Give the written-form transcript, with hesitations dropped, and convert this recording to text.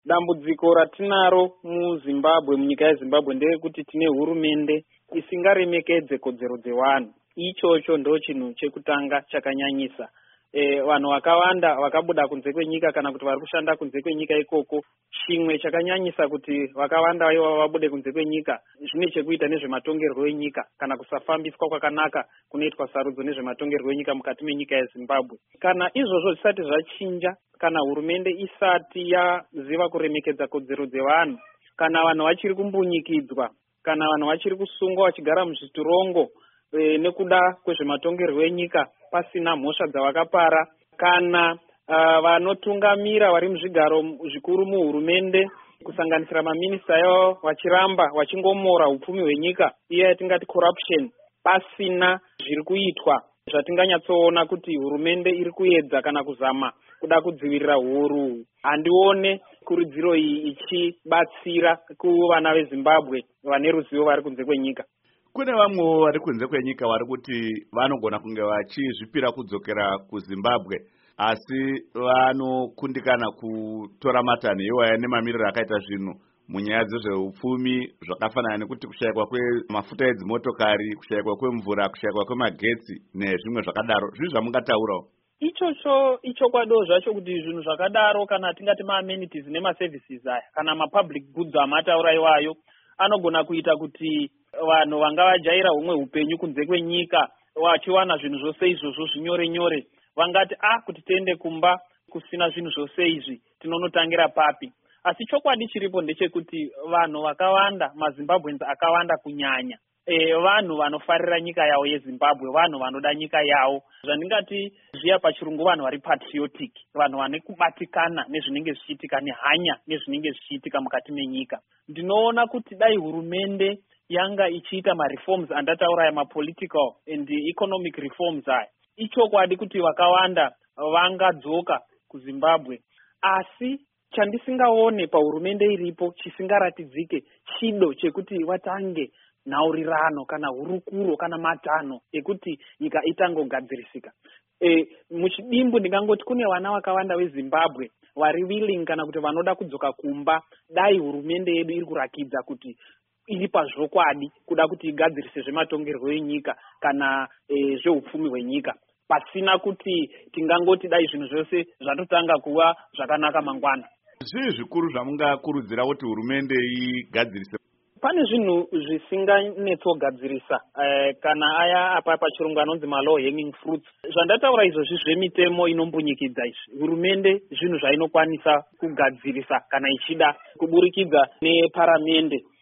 Dambudziko ratinaro muZimbabwe, munyika yeZimbabwe, nderekuti tine hurumende isingaremekedze kodzero dzevanhu. Ichocho ndo chinhu chekutanga chakanyanyisa. Vanhu vakawanda vakabuda kunze kwenyika kana kuti vari kushanda kunze kwenyika ikoko. Chimwe chakanyanyisa kuti vakawanda ivo vabude kunze kwenyika zvine chekuita nezvematongerwo enyika kana kusafambiswa kwakanaka kunoitwa sarudzo nezvematongerwo enyika mukati menyika yeZimbabwe. Kana izvozvo zvisati zvachinja, kana hurumende isati yaziva kuremekedza kodzero dzevanhu, kana vanhu vachiri kumbunyikidzwa, kana vanhu vachiri kusungwa vachigara muzvitirongo nekuda kwezvematongerwo enyika pasina mhosva dzavakapara, kana vanotungamira vari muzvigaro zvikuru muhurumende kusanganisira maminista yavo vachiramba vachingomora upfumi hwenyika, iye yatingati corruption, pasina zviri kuitwa zvatinganyatsoona kuti hurumende iri kuedza kana kuzama kuda kudzivirira huoru. Handione kurudziro iyi ichibatsira kuvana veZimbabwe vane ruzivo vari kunze kwenyika. Kune vamwe vari kunze kwenyika vari kuti vanogona kunge vachizvipira kudzokera kuZimbabwe, asi vanokundikana kutora matanho iwaya nemamiriro akaita zvinhu munyaya dzezveupfumi zvakafanana nekuti kushayikwa kwemafuta edzimotokari, kushayikwa kwemvura, kushayikwa kwemagetsi nezvimwe zvakadaro. Zvizvi zvamungataurawo? Ichocho ichokwado zvacho kuti zvinhu zvakadaro, kana tingati ma-amenities nemaservices aya, kana ma-public goods amataura iwayo, anogona kuita kuti vanhu vanga vajaira humwe upenyu kunze kwenyika vachiwana zvinhu zvose izvozvo zvinyore nyore, vangati kuti tiende kumba kusina zvinhu zvose izvi tinonotangira papi. Asi chokwadi chiripo ndechekuti vanhu vakawanda, maZimbabweans akawanda kunyanya, vanhu vanofarira nyika yavo yeZimbabwe, vanhu vanoda nyika yavo, zvandingati zviya pachirungu vanhu vari patriotic, vanhu vane kubatikana nezvinenge zvichiitika, nehanya nezvinenge zvichiitika mukati menyika. Ndinoona kuti dai hurumende yanga ichiita ma-reforms andataura aya, ma-political and economic reforms aya, ichokwadi kuti vakawanda vangadzoka kuZimbabwe. Asi chandisingaone pahurumende iripo chisingaratidzike chido chekuti vatange nhaurirano kana hurukuro kana matanho ekuti nyika itangogadzirisika. Muchidimbu ndingangoti kune vana vakawanda veZimbabwe vari willing kana kuti vanoda kudzoka kumba dai hurumende yedu iri kurakidza kuti iri pazvokwadi kuda kuti igadzirise zvematongerwo enyika kana zveupfumi hwenyika, pasina kuti tingangoti dai zvinhu zvose zvatotanga kuva zvakanaka mangwana. Zvii zvikuru zvamungakurudzira kuti hurumende igadzirise? Pane zvinhu zvisinganetsogadzirisa, kana aya apa pachirungu anonzi ma-low hanging fruits. Zvandataura izvozvi zvemitemo inombunyikidza izvi, hurumende zvinhu zvainokwanisa kugadzirisa kana ichida kuburikidza neparamende.